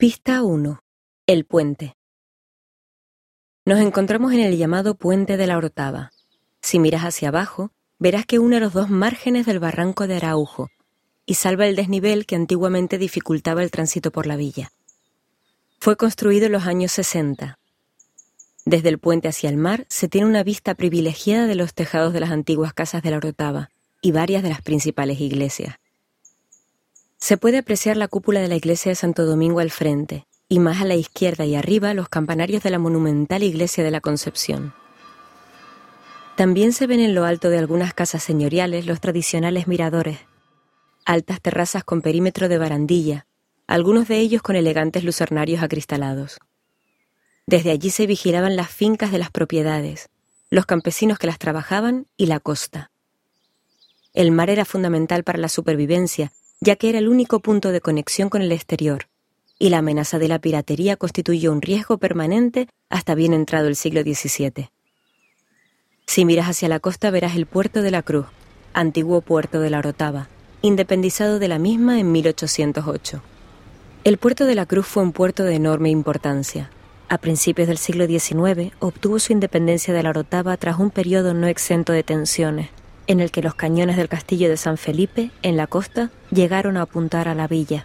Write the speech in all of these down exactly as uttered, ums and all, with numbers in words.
Pista uno. El puente. Nos encontramos en el llamado Puente de la Orotava. Si miras hacia abajo, verás que une los dos márgenes del barranco de Araujo y salva el desnivel que antiguamente dificultaba el tránsito por la villa. Fue construido en los años sesenta. Desde el puente hacia el mar se tiene una vista privilegiada de los tejados de las antiguas casas de la Orotava y varias de las principales iglesias. Se puede apreciar la cúpula de la iglesia de Santo Domingo al frente, y más a la izquierda y arriba los campanarios de la monumental iglesia de la Concepción. También se ven en lo alto de algunas casas señoriales los tradicionales miradores, altas terrazas con perímetro de barandilla, algunos de ellos con elegantes lucernarios acristalados. Desde allí se vigilaban las fincas de las propiedades, los campesinos que las trabajaban y la costa. El mar era fundamental para la supervivencia, ya que era el único punto de conexión con el exterior, y la amenaza de la piratería constituyó un riesgo permanente hasta bien entrado el siglo diecisiete. Si miras hacia la costa verás el puerto de la Cruz, antiguo puerto de la Orotava, independizado de la misma en mil ochocientos ocho. El puerto de la Cruz fue un puerto de enorme importancia. A principios del siglo diecinueve obtuvo su independencia de la Orotava tras un periodo no exento de tensiones, en el que los cañones del castillo de San Felipe, en la costa, llegaron a apuntar a la villa.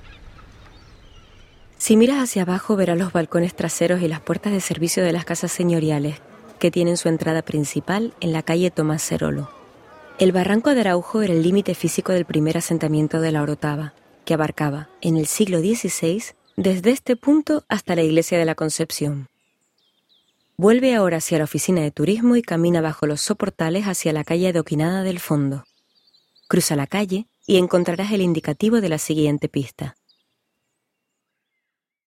Si miras hacia abajo verás los balcones traseros y las puertas de servicio de las casas señoriales, que tienen su entrada principal en la calle Tomás Cerolo. El barranco de Araujo era el límite físico del primer asentamiento de la Orotava, que abarcaba, en el siglo dieciséis, desde este punto hasta la iglesia de la Concepción. Vuelve ahora hacia la oficina de turismo y camina bajo los soportales hacia la calle adoquinada del fondo. Cruza la calle y encontrarás el indicativo de la siguiente pista.